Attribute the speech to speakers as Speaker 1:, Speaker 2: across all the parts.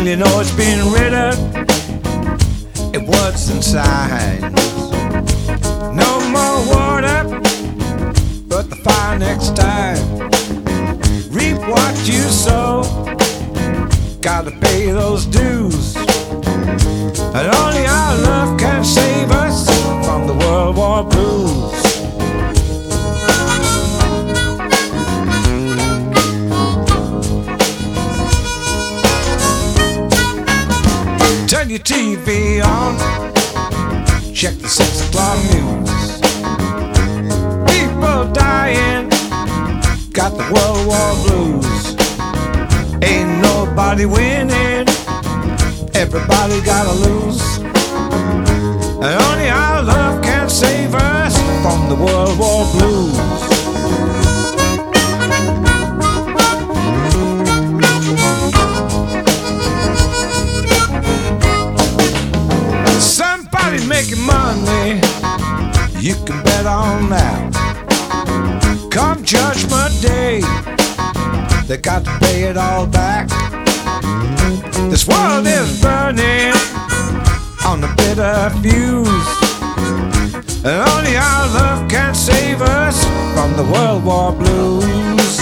Speaker 1: Well, you know it's been written in words and signs. No more water, but the fire next time. Reap what you sow, gotta pay those dues. And only our love can save us from the World War blues. Turn your TV on, check the 6 o'clock news. People dying, got the World War blues. Ain't nobody winning, everybody gotta lose. And only our love can save us from the World War blues. Somebody's making money, you can bet on that. Come Judgment Day, they got to pay it all back. This world is burning on a bitter fuse, and only our love can save us from the World War blues.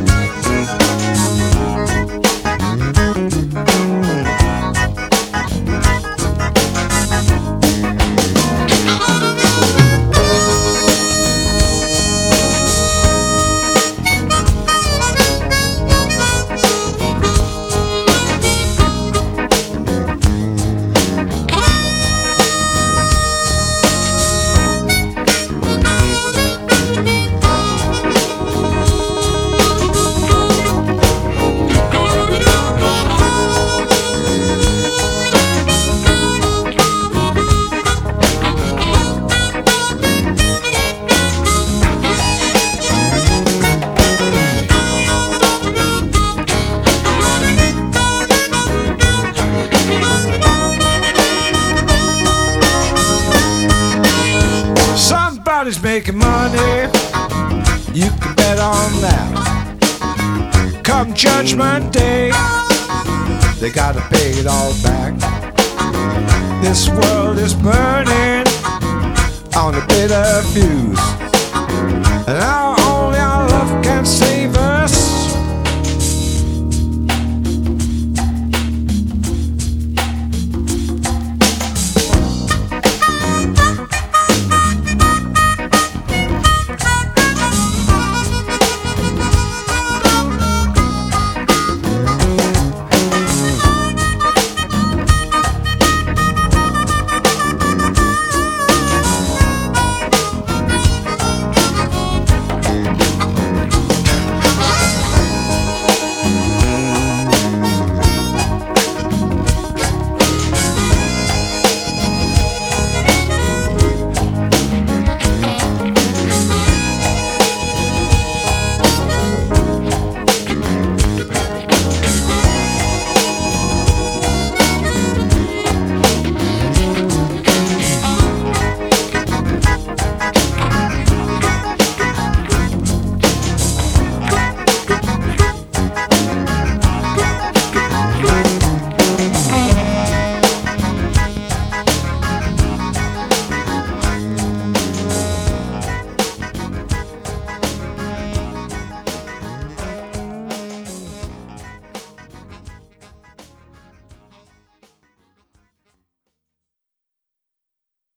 Speaker 1: Somebody's making money, you can bet on that. Come Judgment Day, they gotta pay it all back. This world is burning on a bitter fuse, and our